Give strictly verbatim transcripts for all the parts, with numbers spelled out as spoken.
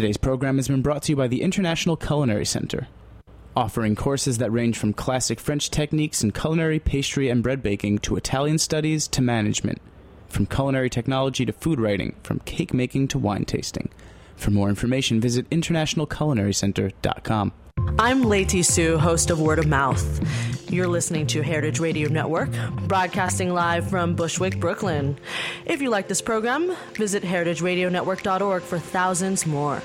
Today's program has been brought to you by the International Culinary Center, offering courses that range from classic French techniques in culinary, pastry, and bread baking to Italian studies to management, from culinary technology to food writing, from cake making to wine tasting. For more information, visit international culinary center dot com. I'm Leti Sue, host of Word of Mouth. You're listening to Heritage Radio Network, broadcasting live from Bushwick, Brooklyn. If you like this program, visit heritage radio network dot org for thousands more.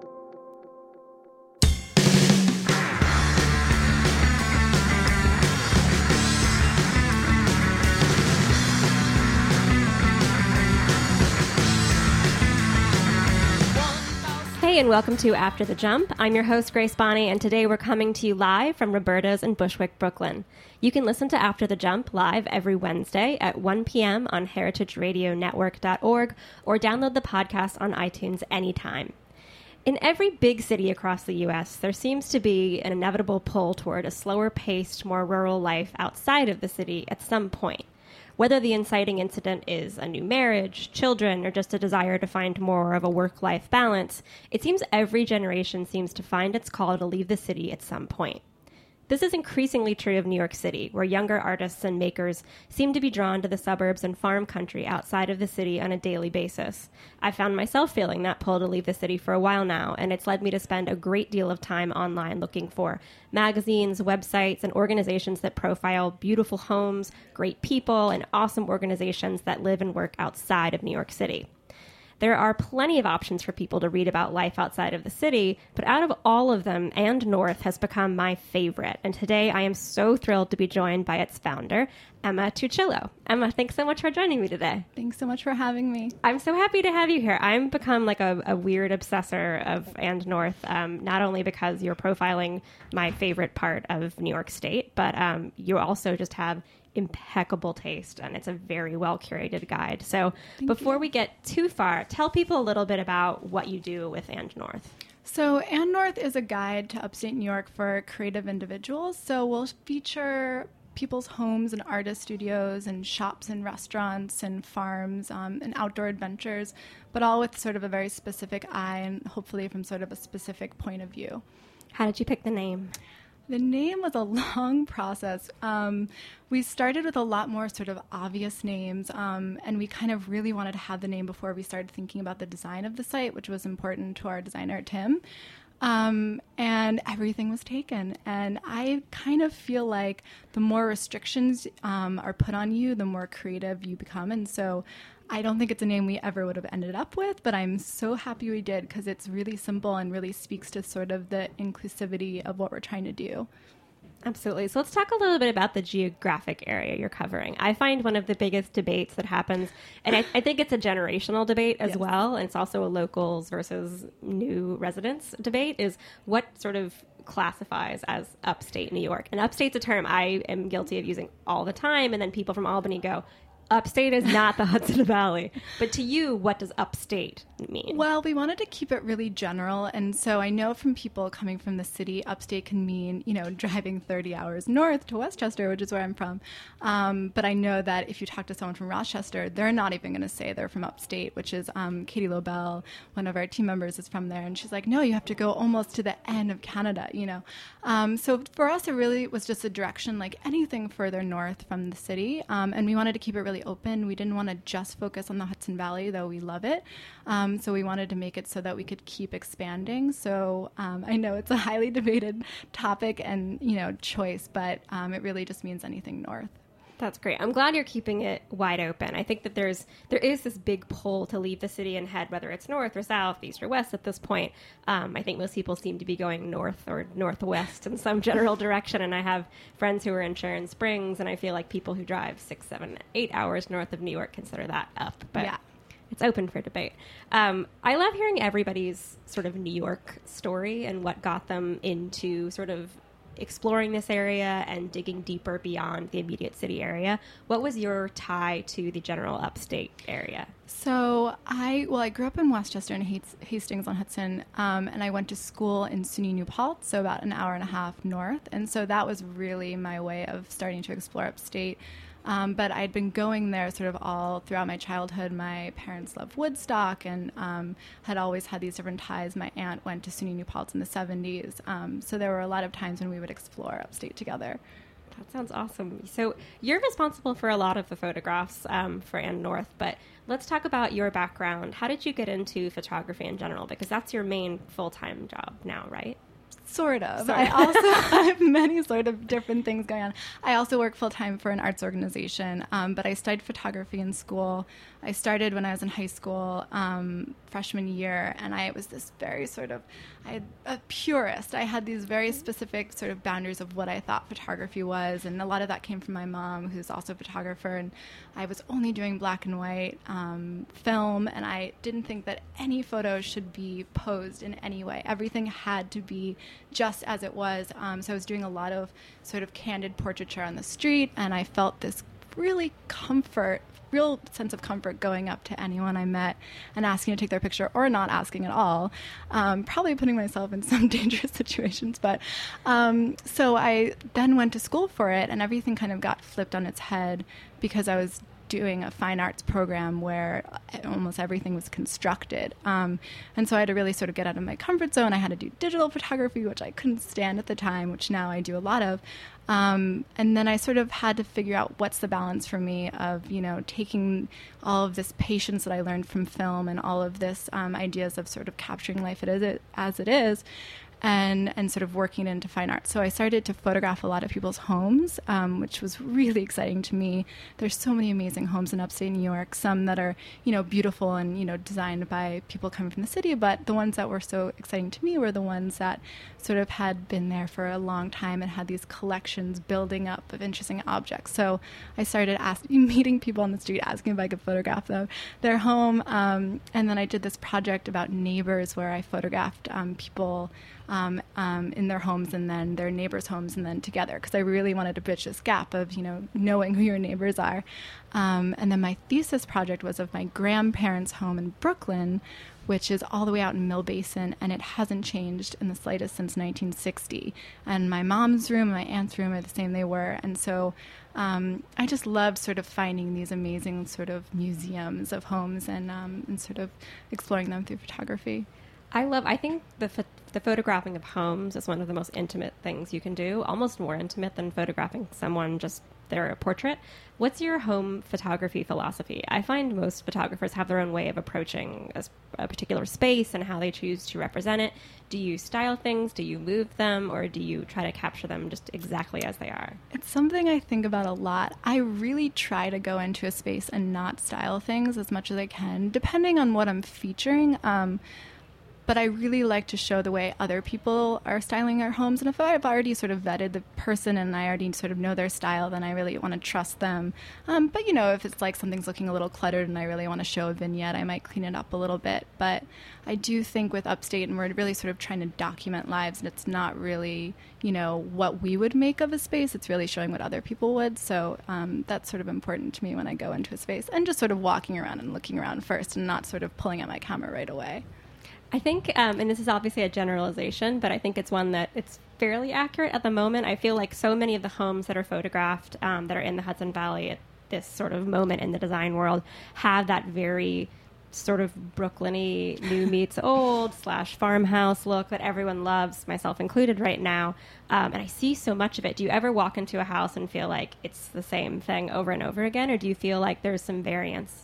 Hey, and welcome to After the Jump. I'm your host, Grace Bonney, and today we're coming to you live from Roberta's in Bushwick, Brooklyn. You can listen to After the Jump live every Wednesday at one p.m. on heritage radio network dot org or download the podcast on iTunes anytime. In every big city across the U S, there seems to be an inevitable pull toward a slower-paced, more rural life outside of the city at some point. Whether the inciting incident is a new marriage, children, or just a desire to find more of a work-life balance, it seems every generation seems to find its call to leave the city at some point. This is increasingly true of New York City, where younger artists and makers seem to be drawn to the suburbs and farm country outside of the city on a daily basis. I found myself feeling that pull to leave the city for a while now, and it's led me to spend a great deal of time online looking for magazines, websites, and organizations that profile beautiful homes, great people, and awesome organizations that live and work outside of New York City. There are plenty of options for people to read about life outside of the city, but out of all of them, And North has become my favorite. And today I am so thrilled to be joined by its founder, Emma Tuccillo. Emma, thanks so much for joining me today. Thanks so much for having me. I'm so happy to have you here. I'm become like a, a weird obsessor of And North, um, not only because you're profiling my favorite part of New York State, but um, you also just have impeccable taste, and it's a very well curated guide. So Thank before you. we get too far, tell people a little bit about what you do with And North. So And North is a guide to upstate New York for creative individuals. So we'll feature people's homes and artist studios and shops and restaurants and farms um, and outdoor adventures, but all with sort of a very specific eye and hopefully from sort of a specific point of view. How did you pick the name? The name was a long process. Um, we started with a lot more sort of obvious names, um, and we kind of really wanted to have the name before we started thinking about the design of the site, which was important to our designer, Tim. Um, and everything was taken. And I kind of feel like the more restrictions um, are put on you, the more creative you become. And so I don't think it's a name we ever would have ended up with, but I'm so happy we did because it's really simple and really speaks to sort of the inclusivity of what we're trying to do. Absolutely. So let's talk a little bit about the geographic area you're covering. I find one of the biggest debates that happens, and I, I think it's a generational debate as yes. well, and it's also a locals versus new residents debate, is what sort of classifies as upstate New York. And upstate's a term I am guilty of using all the time, and then people from Albany go, upstate is not the Hudson Valley. But to you, what does upstate mean? Well, we wanted to keep it really general. And so I know from people coming from the city, upstate can mean, you know, driving thirty hours north to Westchester, which is where I'm from. Um, but I know that if you talk to someone from Rochester, they're not even going to say they're from upstate, which is um, Katie Lobel, one of our team members, is from there. And she's like, no, you have to go almost to the end of Canada, you know. Um, so for us, it really was just a direction like anything further north from the city. Um, and we wanted to keep it really open. We didn't want to just focus on the Hudson Valley, though we love it. Um, so we wanted to make it so that we could keep expanding. So um, I know it's a highly debated topic and, you know, choice, but um, it really just means anything north. That's great. I'm glad you're keeping it wide open. I think that there's there is this big pull to leave the city and head, whether it's north or south, east or west at this point. Um, I think most people seem to be going north or northwest in some general direction. And I have friends who are in Sharon Springs, and I feel like people who drive six, seven, eight hours north of New York consider that up. But yeah. It's open for debate. Um, I love hearing everybody's sort of New York story and what got them into sort of exploring this area and digging deeper beyond the immediate city area. What was your tie to the general upstate area? So I, well, I grew up in Westchester and Hastings on Hudson, um, and I went to school in SUNY New Paltz, so about an hour and a half north. And so that was really my way of starting to explore upstate. Um, but I'd been going there sort of all throughout my childhood. My parents loved Woodstock and um, had always had these different ties. My aunt went to SUNY New Paltz in the seventies. Um, so there were a lot of times when we would explore upstate together. That sounds awesome. So you're responsible for a lot of the photographs um, for Ann North, but let's talk about your background. How did you get into photography in general? Because that's your main full-time job now, right? Sort of. Sort I of. also have many sort of different things going on. I also work full-time for an arts organization, um, but I studied photography in school. I started when I was in high school, um, freshman year, and I was this very sort of, I a purist. I had these very specific sort of boundaries of what I thought photography was, and a lot of that came from my mom, who's also a photographer, and I was only doing black and white um, film, and I didn't think that any photos should be posed in any way. Everything had to be just as it was. Um, so I was doing a lot of sort of candid portraiture on the street, and I felt this really comfort, real sense of comfort going up to anyone I met and asking to take their picture or not asking at all, um, probably putting myself in some dangerous situations. But um, so I then went to school for it, and everything kind of got flipped on its head because I was doing a fine arts program where almost everything was constructed. Um, and so I had to really sort of get out of my comfort zone. I had to do digital photography, which I couldn't stand at the time, which now I do a lot of. Um, and then I sort of had to figure out what's the balance for me of, you know, taking all of this patience that I learned from film and all of this um, ideas of sort of capturing life it is, as it is, and and sort of working into fine art. So I started to photograph a lot of people's homes, um, which was really exciting to me. There's so many amazing homes in upstate New York, some that are, you know, beautiful and, you know, designed by people coming from the city, but the ones that were so exciting to me were the ones that sort of had been there for a long time and had these collections building up of interesting objects. So I started asking, meeting people on the street, asking if I could photograph them, their home, um, and then I did this project about neighbors where I photographed um, people Um, um, in their homes and then their neighbors' homes and then together, because I really wanted to bridge this gap of, you know, knowing who your neighbors are. Um, and then my thesis project was of my grandparents' home in Brooklyn, which is all the way out in Mill Basin, and it hasn't changed in the slightest since nineteen sixty. And my mom's room and my aunt's room are the same they were. And so um, I just loved sort of finding these amazing sort of museums of homes and, um, and sort of exploring them through photography. I love, I think the ph- the photographing of homes is one of the most intimate things you can do, almost more intimate than photographing someone just their portrait. What's your home photography philosophy? I find most photographers have their own way of approaching a, a particular space and how they choose to represent it. Do you style things? Do you move them? Or do you try to capture them just exactly as they are? It's something I think about a lot. I really try to go into a space and not style things as much as I can, depending on what I'm featuring. Um, But I really like to show the way other people are styling their homes. And if I've already sort of vetted the person and I already sort of know their style, then I really want to trust them. Um, but, you know, if it's like something's looking a little cluttered and I really want to show a vignette, I might clean it up a little bit. But I do think with Upstate, and we're really sort of trying to document lives, and it's not really, you know, what we would make of a space. It's really showing what other people would. So um, that's sort of important to me when I go into a space, and just sort of walking around and looking around first and not sort of pulling out my camera right away. I think, um, and this is obviously a generalization, but I think it's one that it's fairly accurate at the moment. I feel like so many of the homes that are photographed um, that are in the Hudson Valley at this sort of moment in the design world have that very sort of Brooklyn-y, new meets old slash farmhouse look that everyone loves, myself included right now. Um, and I see so much of it. Do you ever walk into a house and feel like it's the same thing over and over again, or do you feel like there's some variance?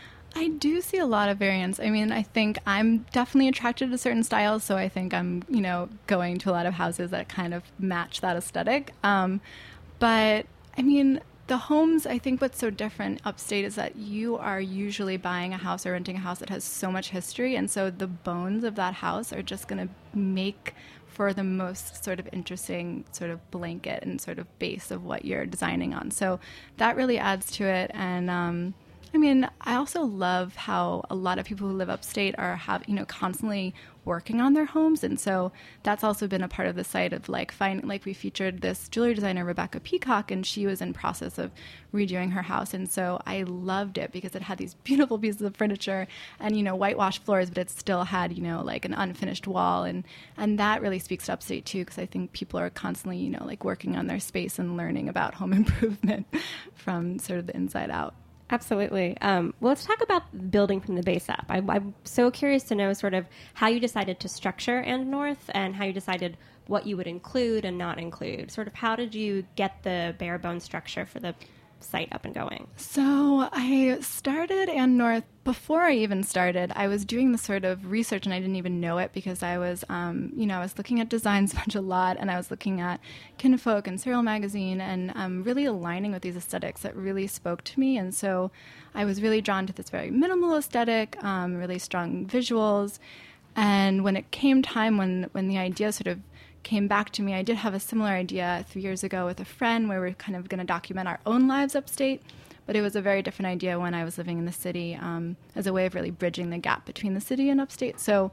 I do see a lot of variance. I mean, I think I'm definitely attracted to certain styles, so I think I'm, you know, going to a lot of houses that kind of match that aesthetic. Um, but, I mean, the homes, I think what's so different upstate is that you are usually buying a house or renting a house that has so much history, and so the bones of that house are just going to make for the most sort of interesting sort of blanket and sort of base of what you're designing on. So that really adds to it, and um I mean, I also love how a lot of people who live upstate are have you know constantly working on their homes, and so that's also been a part of the site of like find like we featured this jewelry designer Rebecca Peacock, and she was in process of redoing her house, and so I loved it because it had these beautiful pieces of furniture and you know whitewashed floors, but it still had you know like an unfinished wall, and and that really speaks to upstate too, because I think people are constantly you know like working on their space and learning about home improvement from sort of the inside out. Absolutely. Um, well, let's talk about building from the base up. I, I'm so curious to know sort of how you decided to structure And North and how you decided what you would include and not include. Sort of how did you get the bare bone structure for the site up and going? So I started And North. Before I even started, I was doing the sort of research, and I didn't even know it because I was, um, you know, I was looking at Designs Bunch a lot, and I was looking at Kinfolk and Serial Magazine, and um, really aligning with these aesthetics that really spoke to me. And so I was really drawn to this very minimal aesthetic, um, really strong visuals. And when it came time, when when the idea sort of came back to me, I did have a similar idea three years ago with a friend where we're kind of going to document our own lives upstate. But it was a very different idea when I was living in the city, um, as a way of really bridging the gap between the city and upstate. So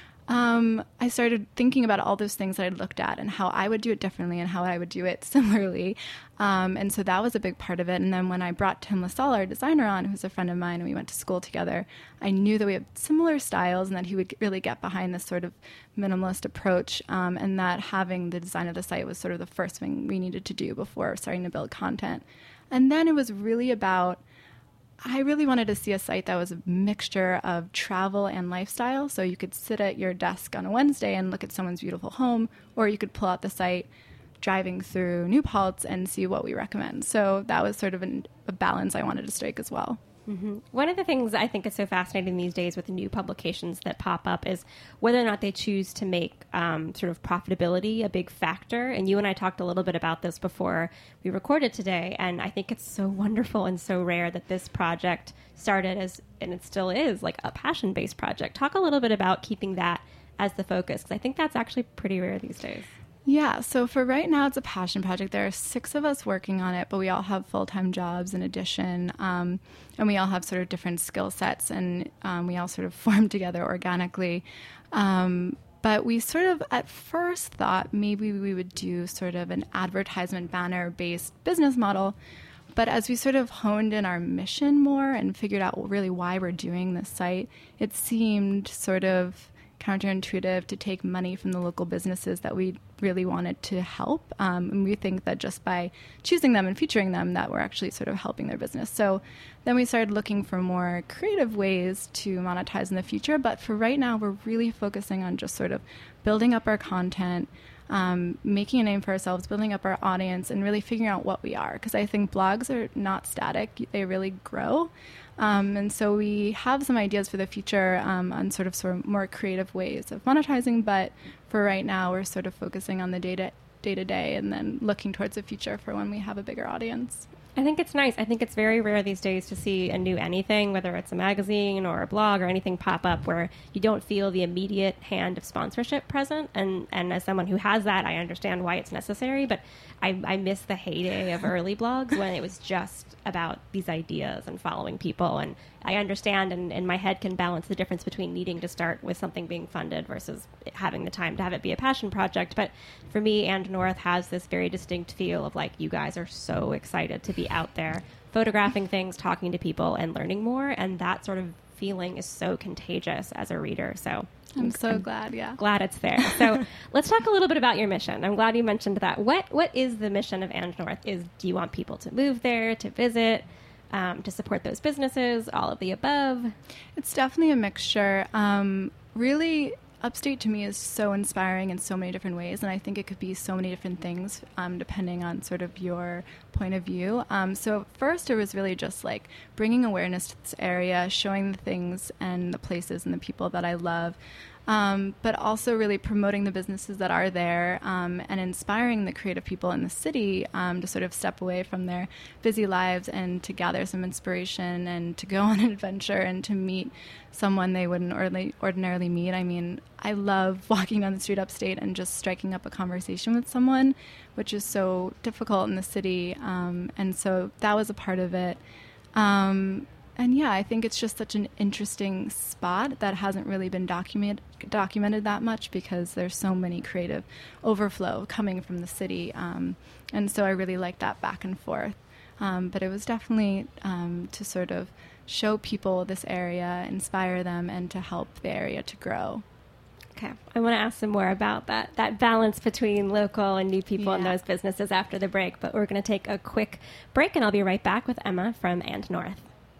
um, I started thinking about all those things that I'd looked at and how I would do it differently and how I would do it similarly. Um, and so that was a big part of it. And then when I brought Tim LaSalle, our designer, on, who's a friend of mine, and we went to school together, I knew that we had similar styles and that he would really get behind this sort of minimalist approach, um, and that having the design of the site was sort of the first thing we needed to do before starting to build content. And then it was really about, I really wanted to see a site that was a mixture of travel and lifestyle. So you could sit at your desk on a Wednesday and look at someone's beautiful home, or you could pull out the site driving through New Paltz and see what we recommend. So that was sort of an, a balance I wanted to strike as well. Mm-hmm. One of the things I think is so fascinating these days with the new publications that pop up is whether or not they choose to make um, sort of profitability a big factor. And you and I talked a little bit about this before we recorded today. And I think it's so wonderful and so rare that this project started as, and it still is, like a passion-based project. Talk a little bit about keeping that as the focus, because I think that's actually pretty rare these days. Yeah, so for right now, it's a passion project. There are six of us working on it, but we all have full-time jobs in addition, um, and we all have sort of different skill sets, and um, we all sort of form together organically. Um, but we sort of, at first, thought maybe we would do sort of an advertisement banner-based business model. But as we sort of honed in our mission more and figured out really why we're doing this site, it seemed sort of counterintuitive to take money from the local businesses that we really wanted to help. Um, and we think that just by choosing them and featuring them, that we're actually sort of helping their business. So then we started looking for more creative ways to monetize in the future. But for right now, we're really focusing on just sort of building up our content, um, making a name for ourselves, building up our audience, and really figuring out what we are. Because I think blogs are not static. They really grow. Um, and so we have some ideas for the future um, on sort of sort of more creative ways of monetizing, but for right now, we're sort of focusing on the day-to- day-to-day and then looking towards the future for when we have a bigger audience. I think it's nice. I think it's very rare these days to see a new anything, whether it's a magazine or a blog or anything pop up where you don't feel the immediate hand of sponsorship present. And, and as someone who has that, I understand why it's necessary, but I, I miss the heyday of early blogs when it was just about these ideas and following people. And I understand and in my head can balance the difference between needing to start with something being funded versus having the time to have it be a passion project. But for me, And North has this very distinct feel of like, you guys are so excited to be out there photographing things, talking to people, and learning more. And that sort of feeling is so contagious as a reader. So I'm so I'm glad, yeah. Glad it's there. So let's talk a little bit about your mission. I'm glad you mentioned that. What What is the mission of And North? Is do you want people to move there, to visit, um, to support those businesses, all of the above? It's definitely a mixture. Um, really, upstate to me is so inspiring in so many different ways, and I think it could be so many different things um, depending on sort of your point of view. Um, so first, it was really just like bringing awareness to this area, showing the things and the places and the people that I love, um, but also really promoting the businesses that are there um, and inspiring the creative people in the city um, to sort of step away from their busy lives and to gather some inspiration and to go on an adventure and to meet someone they wouldn't ordinarily, ordinarily meet. I mean, I love walking down the street upstate and just striking up a conversation with someone, which is so difficult in the city. Um, and so that was a part of it. Um, and yeah, I think it's just such an interesting spot that hasn't really been document, documented that much because there's so many creative overflow coming from the city. Um, and so I really like that back and forth. Um, but it was definitely um, to sort of show people this area, inspire them, and to help the area to grow. Okay. I want to ask some more about that, that balance between local and new people Yeah. in those businesses after the break. But we're going to take a quick break, and I'll be right back with Emma from And North.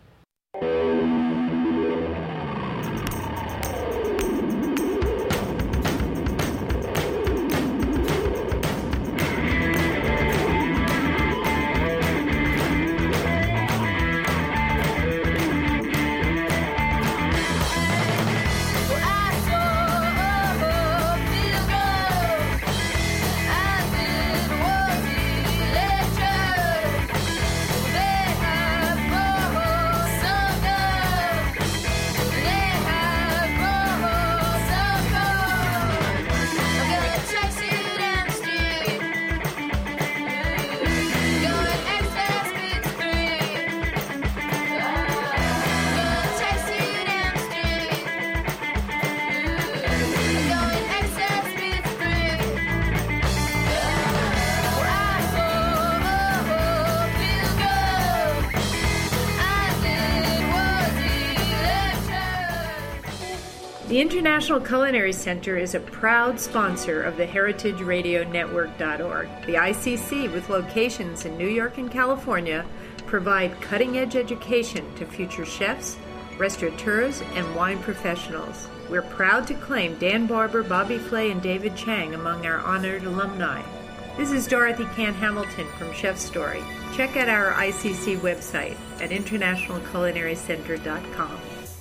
The International Culinary Center is a proud sponsor of the heritage radio network dot org. The I C C, with locations in New York and California, provide cutting-edge education to future chefs, restaurateurs, and wine professionals. We're proud to claim Dan Barber, Bobby Flay, and David Chang among our honored alumni. This is Dorothy Can Hamilton from Chef Story. Check out our I C C website at international culinary center dot com.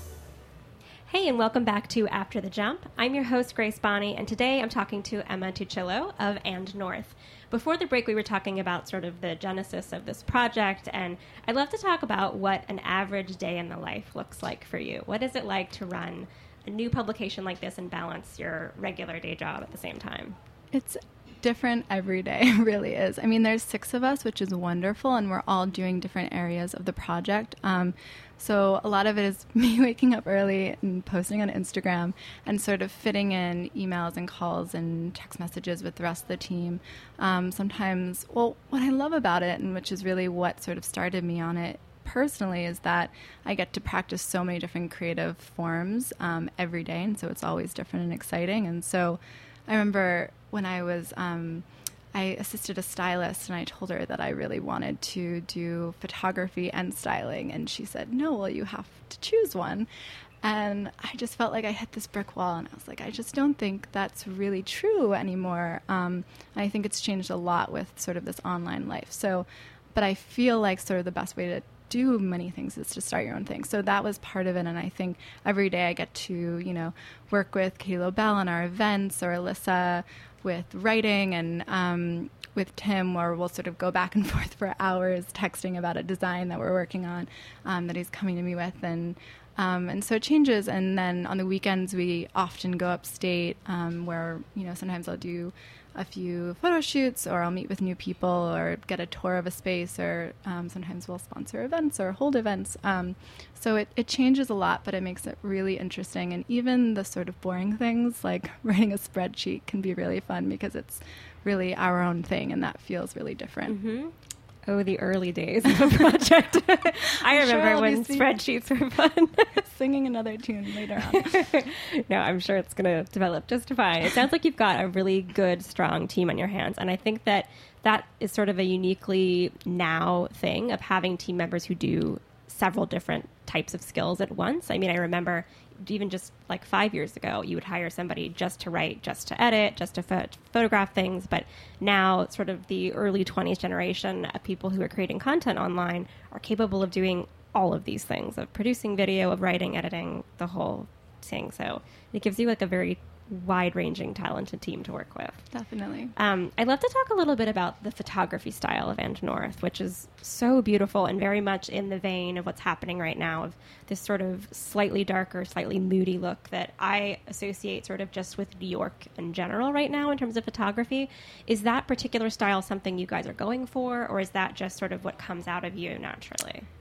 Hey, and welcome back to After the Jump. I'm your host, Grace Bonney, and today I'm talking to Emma Tuccillo of And North. Before the break, we were talking about sort of the genesis of this project, and I'd love to talk about what an average day in the life looks like for you. What is it like to run a new publication like this and balance your regular day job at the same time? It's different every day. It really is. I mean, there's six of us, which is wonderful, and we're all doing different areas of the project. Um, so a lot of it is me waking up early and posting on Instagram and sort of fitting in emails and calls and text messages with the rest of the team. Um, sometimes, well, what I love about it, and which is really what sort of started me on it personally, is that I get to practice so many different creative forms um, every day, and so it's always different and exciting. And so I remember when I was, um, I assisted a stylist, and I told her that I really wanted to do photography and styling, and she said, no, well, you have to choose one. And I just felt like I hit this brick wall, and I was like, I just don't think that's really true anymore. Um, and I think it's changed a lot with sort of this online life. So, but I feel like sort of the best way to do many things is to start your own thing. So that was part of it, and I think every day I get to, you know, work with Katie Lobel on our events, or Alyssa with writing, and um, with Tim, where we'll sort of go back and forth for hours texting about a design that we're working on um, that he's coming to me with, and um, and so it changes. And then on the weekends we often go upstate, um, where, you know, sometimes I'll do a few photo shoots, or I'll meet with new people, or get a tour of a space, or um, sometimes we'll sponsor events or hold events. Um, so it, it changes a lot, but it makes it really interesting. And even the sort of boring things like writing a spreadsheet can be really fun, because it's really our own thing, and that feels really different. Mm-hmm. Oh, the early days of a project. I remember sure when sing- spreadsheets were fun. Singing another tune later on. No, I'm sure it's going to develop just fine. It sounds like you've got a really good, strong team on your hands. And I think that that is sort of a uniquely now thing of having team members who do several different types of skills at once. I mean, I remember even just like five years ago, you would hire somebody just to write, just to edit, just to pho- photograph things. But now sort of the early twenties generation of people who are creating content online are capable of doing all of these things, of producing video, of writing, editing, the whole thing. So it gives you like a very wide-ranging, talented team to work with. Definitely. Um, I'd love to talk a little bit about the photography style of And North, which is so beautiful and very much in the vein of what's happening right now, of this sort of slightly darker, slightly moody look that I associate sort of just with New York in general right now in terms of photography. Is that particular style something you guys are going for, or is that just sort of what comes out of you naturally?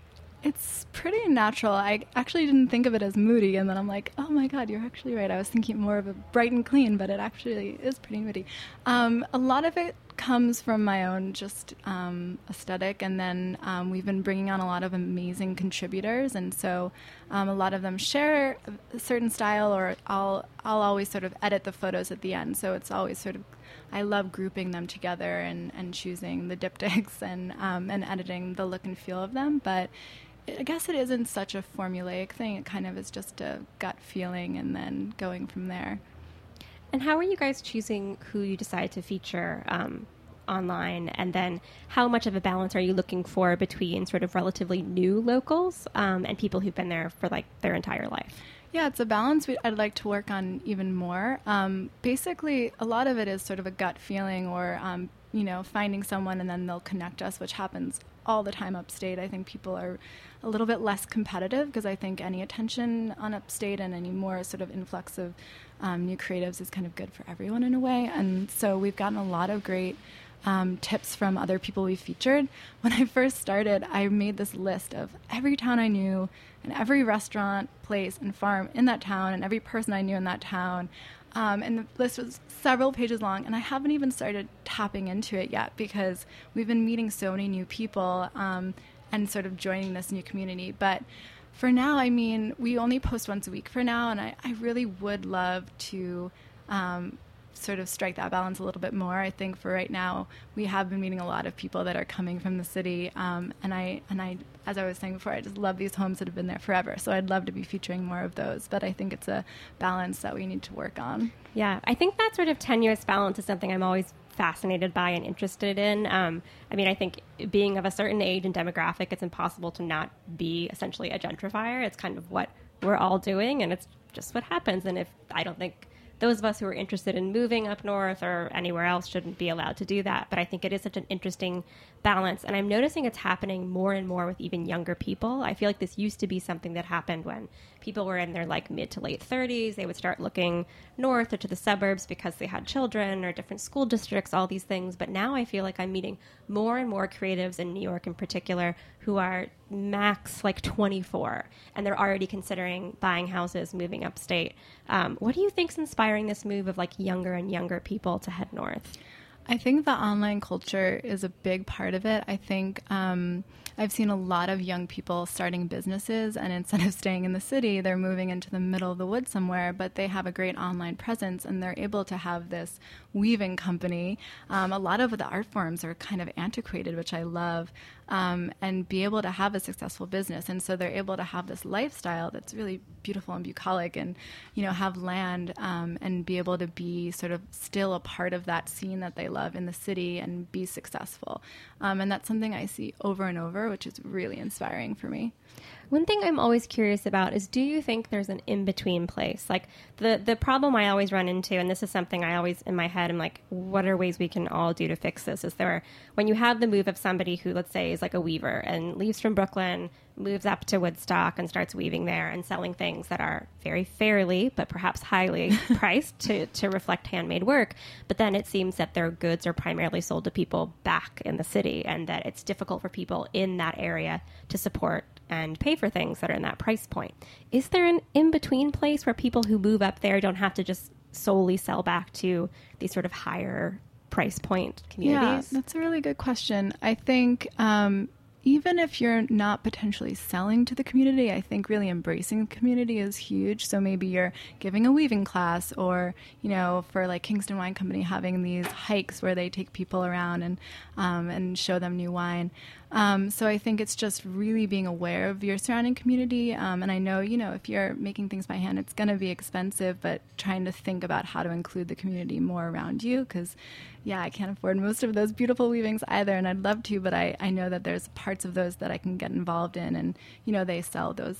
It's pretty natural. I actually didn't think of it as moody, and then I'm like, oh my God, you're actually right. I was thinking more of a bright and clean, but it actually is pretty moody. Um, a lot of it comes from my own just um, aesthetic, and then um, we've been bringing on a lot of amazing contributors, and so um, a lot of them share a certain style, or I'll I'll always sort of edit the photos at the end. So it's always sort of, I love grouping them together and, and choosing the diptychs and um, and editing the look and feel of them, but I guess it isn't such a formulaic thing. It kind of is just a gut feeling and then going from there. And how are you guys choosing who you decide to feature um, online? And then how much of a balance are you looking for between sort of relatively new locals um, and people who've been there for like their entire life? Yeah, it's a balance we, I'd like to work on even more. Um, basically, a lot of it is sort of a gut feeling, or, um, you know, finding someone and then they'll connect us, which happens all the time upstate. I think people are a little bit less competitive, because I think any attention on upstate and any more sort of influx of um, new creatives is kind of good for everyone in a way. And so we've gotten a lot of great um, tips from other people we've featured. When I first started, I made this list of every town I knew and every restaurant, place, and farm in that town and every person I knew in that town. Um, and the list was several pages long, and I haven't even started tapping into it yet, because we've been meeting so many new people um, and sort of joining this new community. But for now, I mean, we only post once a week for now, and I, I really would love to um, sort of strike that balance a little bit more. I think for right now, we have been meeting a lot of people that are coming from the city, um, and I, and I, as I was saying before, I just love these homes that have been there forever. So I'd love to be featuring more of those, but I think it's a balance that we need to work on. Yeah, I think that sort of tenuous balance is something I'm always fascinated by and interested in. Um, I mean, I think being of a certain age and demographic, it's impossible to not be essentially a gentrifier. It's kind of what we're all doing, and it's just what happens. And if I don't think those of us who are interested in moving up north or anywhere else shouldn't be allowed to do that. But I think it is such an interesting balance. And I'm noticing it's happening more and more with even younger people. I feel like this used to be something that happened when people were in their like mid to late thirties. They would start looking north or to the suburbs because they had children or different school districts, all these things. But now I feel like I'm meeting more and more creatives in New York in particular who are max like twenty-four, and they're already considering buying houses, moving upstate. Um, what do you think's inspiring this move of like younger and younger people to head north? I think the online culture is a big part of it. I think um, I've seen a lot of young people starting businesses, and instead of staying in the city, they're moving into the middle of the woods somewhere, but they have a great online presence, and they're able to have this weaving company. Um, a lot of the art forms are kind of antiquated, which I love, um, and be able to have a successful business. And so they're able to have this lifestyle that's really beautiful and bucolic, and, you know, have land um, and be able to be sort of still a part of that scene that they love in the city and be successful. Um, and that's something I see over and over, which is really inspiring for me. One thing I'm always curious about is, do you think there's an in-between place? Like the, the problem I always run into, and this is something I always in my head, I'm like, what are ways we can all do to fix this? Is there, when you have the move of somebody who, let's say, is like a weaver and leaves from Brooklyn, moves up to Woodstock and starts weaving there and selling things that are very fairly, but perhaps highly priced to, to reflect handmade work. But then it seems that their goods are primarily sold to people back in the city, and that it's difficult for people in that area to support and pay for things that are in that price point. Is there an in-between place where people who move up there don't have to just solely sell back to these sort of higher price point communities? Yeah, that's a really good question. I think um, even if you're not potentially selling to the community, I think really embracing the community is huge. So maybe you're giving a weaving class, or, you know, for like Kingston Wine Company, having these hikes where they take people around and um, and show them new wine. Um, so I think it's just really being aware of your surrounding community. Um, and I know, you know, if you're making things by hand, it's going to be expensive, but trying to think about how to include the community more around you. Because, yeah, I can't afford most of those beautiful weavings either, and I'd love to, but I, I know that there's parts of those that I can get involved in. And, you know, they sell those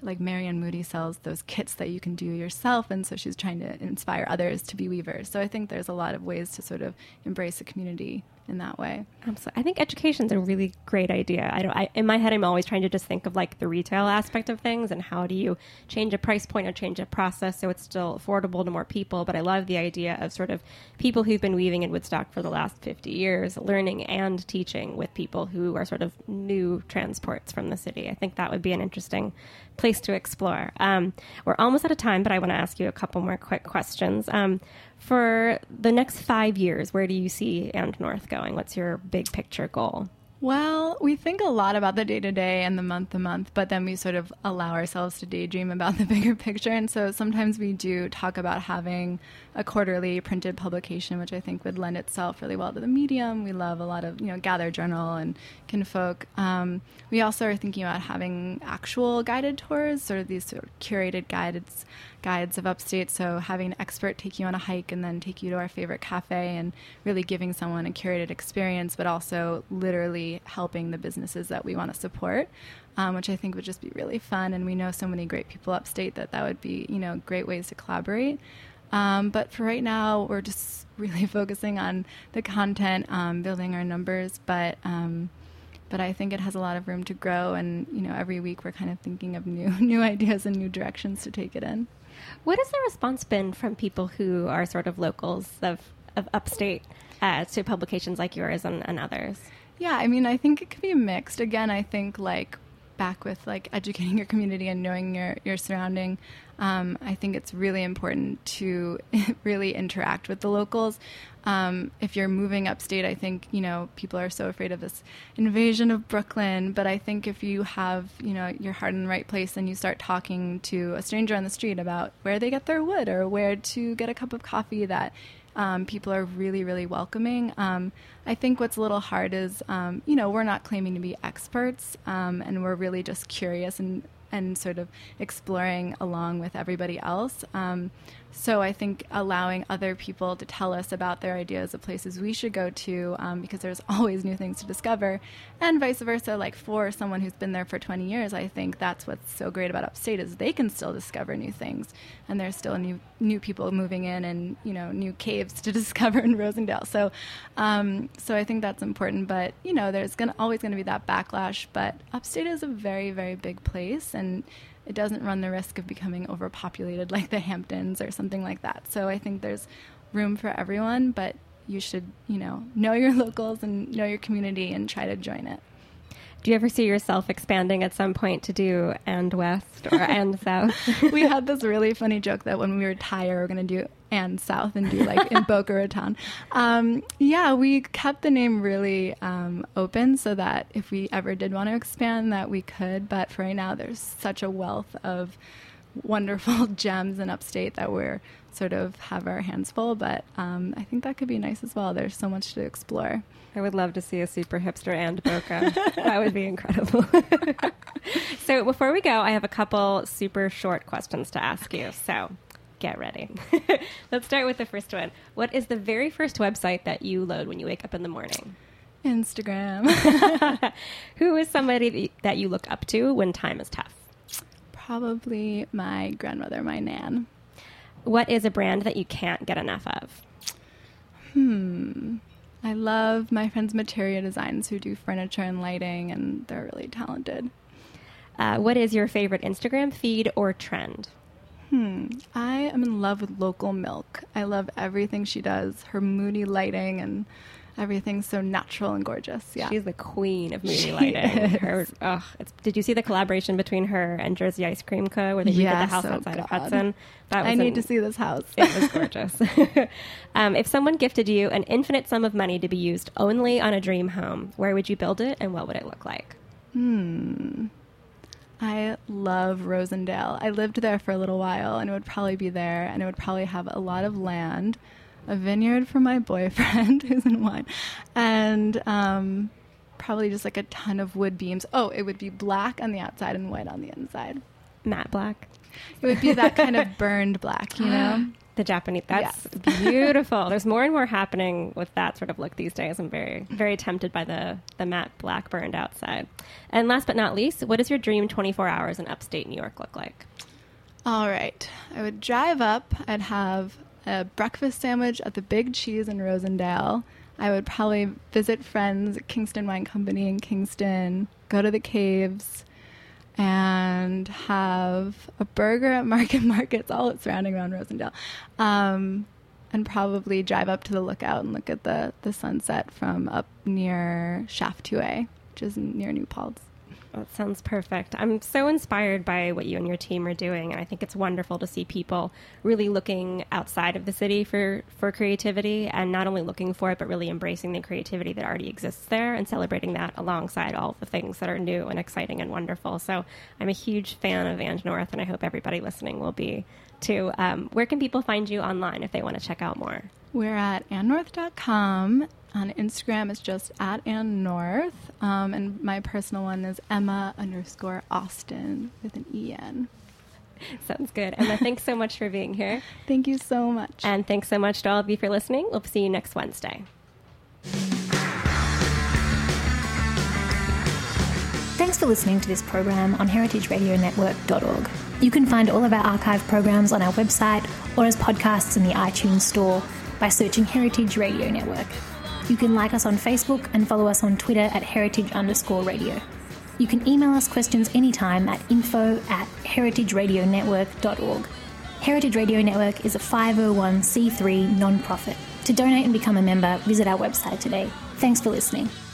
like Marianne Moody sells those kits that you can do yourself, and so she's trying to inspire others to be weavers. So I think there's a lot of ways to sort of embrace the community in that way. Absolutely. I think education's a really great idea. I don't. I, in my head, I'm always trying to just think of like the retail aspect of things and how do you change a price point or change a process so it's still affordable to more people. But I love the idea of sort of people who've been weaving in Woodstock for the last fifty years, learning and teaching with people who are sort of new transports from the city. I think that would be an interesting place to explore. Um, we're almost out of time, but I want to ask you a couple more quick questions. Um, for the next five years, where do you see And North going? What's your big picture goal? Well, we think a lot about the day-to-day and the month-to-month, but then we sort of allow ourselves to daydream about the bigger picture. And so sometimes we do talk about having a quarterly printed publication, which I think would lend itself really well to the medium. We love a lot of, you know, Gather Journal and Kinfolk. Um, we also are thinking about having actual guided tours, sort of these sort of curated guides, guides of upstate. So having an expert take you on a hike and then take you to our favorite cafe and really giving someone a curated experience, but also literally helping the businesses that we want to support, um, which I think would just be really fun. And we know so many great people upstate that that would be, you know, great ways to collaborate. Um, but for right now, we're just really focusing on the content, um, building our numbers. But um, but I think it has a lot of room to grow. And, you know, every week we're kind of thinking of new new ideas and new directions to take it in. What has the response been from people who are sort of locals of, of upstate uh, to publications like yours and, and others? Yeah, I mean, I think it could be mixed. Again, I think like back with like educating your community and knowing your, your surrounding, um, I think it's really important to really interact with the locals. Um, if you're moving upstate, I think, you know, people are so afraid of this invasion of Brooklyn. But I think if you have, you know, your heart in the right place and you start talking to a stranger on the street about where they get their wood or where to get a cup of coffee, that Um, people are really, really welcoming. Um, I think what's a little hard is, um, you know, we're not claiming to be experts, um, and we're really just curious and, and sort of exploring along with everybody else. Um, so I think allowing other people to tell us about their ideas of places we should go to, um, because there's always new things to discover, and vice versa. Like for someone who's been there for twenty years, I think that's what's so great about upstate is they can still discover new things, and there's still new new people moving in, and you know, new caves to discover in Rosendale. So, um, so I think that's important. But you know, there's gonna always going to be that backlash. But upstate is a very, very big place, and it doesn't run the risk of becoming overpopulated like the Hamptons or something like that. So I think there's room for everyone, but you should, you know, know your locals and know your community and try to join it. Do you ever see yourself expanding at some point to do And West or And South? We had this really funny joke that when we retire, we're going to do And South and do like in Boca Raton. Um, yeah, we kept the name really um, open so that if we ever did want to expand, that we could. But for right now, there's such a wealth of wonderful gems in upstate that we're sort of have our hands full. But um, I think that could be nice as well. There's so much to explore. I would love to see a super hipster and Boca. That would be incredible. So before we go, I have a couple super short questions to ask you. So get ready. Let's start with the first one. What is the very first website that you load when you wake up in the morning? Instagram. Who is somebody that you look up to when time is tough? Probably my grandmother, my Nan. What is a brand that you can't get enough of? Hmm. I love my friends Materia Designs, who do furniture and lighting, and they're really talented. Uh, what is your favorite Instagram feed or trend? Hmm. I am in love with Local Milk. I love everything she does. Her moody lighting and everything's so natural and gorgeous. Yeah, she's the queen of moody she lighting. Her, oh, it's, did you see the collaboration between her and Jersey Ice Cream Co. where they redid yes, the house oh outside God. of Hudson? That was I need an, to see this house. It was gorgeous. um, if someone gifted you an infinite sum of money to be used only on a dream home, where would you build it and what would it look like? Hmm. I love Rosendale. I lived there for a little while, and it would probably be there, and it would probably have a lot of land, a vineyard for my boyfriend who's in wine, and um, probably just like a ton of wood beams. Oh, it would be black on the outside and white on the inside. Matte black. It would be that kind of burned black, you know? The Japanese, that's Yes. beautiful. There's more and more happening with that sort of look these days. I'm very, very tempted by the, the matte black burned outside. And last but not least, what does your dream twenty-four hours in upstate New York look like? All right. I would drive up. I'd have a breakfast sandwich at the Big Cheese in Rosendale. I would probably visit friends at Kingston Wine Company in Kingston, go to the caves, and have a burger at Market Markets, all surrounding around Rosendale, um, and probably drive up to the Lookout and look at the, the sunset from up near Shaft two A, which is near New Paltz. That sounds perfect. I'm so inspired by what you and your team are doing, and I think it's wonderful to see people really looking outside of the city for, for creativity, and not only looking for it, but really embracing the creativity that already exists there and celebrating that alongside all the things that are new and exciting and wonderful. So I'm a huge fan of And North, and I hope everybody listening will be too. Um, where can people find you online if they want to check out more? We're at and north dot com. On Instagram, it's just at and north. Um, and my personal one is Emma underscore Austin with an E N. Sounds good. Emma, thanks so much for being here. Thank you so much. And thanks so much to all of you for listening. We'll see you next Wednesday. Thanks for listening to this program on heritage radio network dot org. You can find all of our archive programs on our website or as podcasts in the iTunes store by searching Heritage Radio Network. You can like us on Facebook and follow us on Twitter at heritage underscore radio. You can email us questions anytime at info at heritage radio network dot org. Heritage Radio Network is a five oh one c three non-profit. To donate and become a member, visit our website today. Thanks for listening.